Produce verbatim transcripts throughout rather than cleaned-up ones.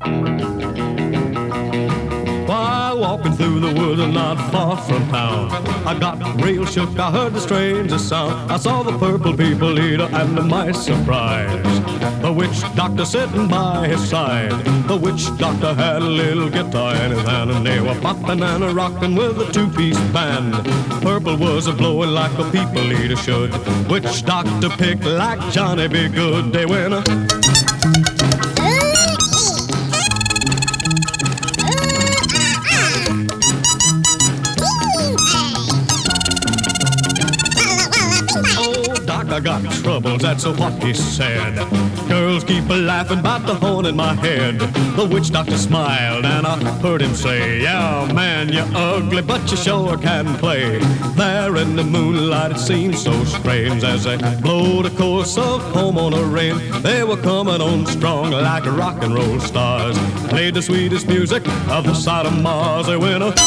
While walking through the woods not far from town, I got real shook, I heard the strangest sound. I saw the purple people eater, and to my surprise, the witch doctor sitting by his side. The witch doctor had a little guitar in his hand, and they were popping and a rocking with a two-piece band. Purple was a blowing like a people eater should. Witch doctor picked like Johnny B. Good. They went a I got troubles, that's what he said. Girls keep laughing about the horn in my head. The witch doctor smiled and I heard him say, yeah, man, you're ugly, but you sure can play. There in the moonlight it seemed so strange as they blowed a chorus of Home on a Range. They were coming on strong like rock and roll stars. Played the sweetest music of the side of Mars. They went a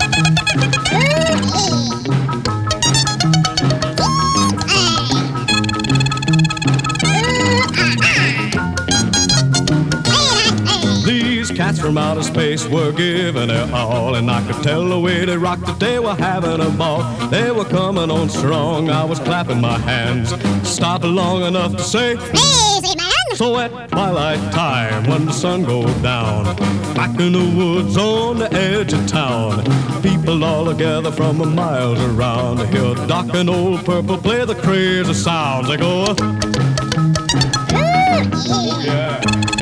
cats from outer space were giving it all, and I could tell the way they rocked that they were having a ball. They were coming on strong, I was clapping my hands, stopped long enough to say, easy, man! So at twilight time, when the sun goes down, back in the woods on the edge of town, people all together from miles around to hear Doc and Old Purple play the crazy sounds. They go, Ooh, yeah. yeah.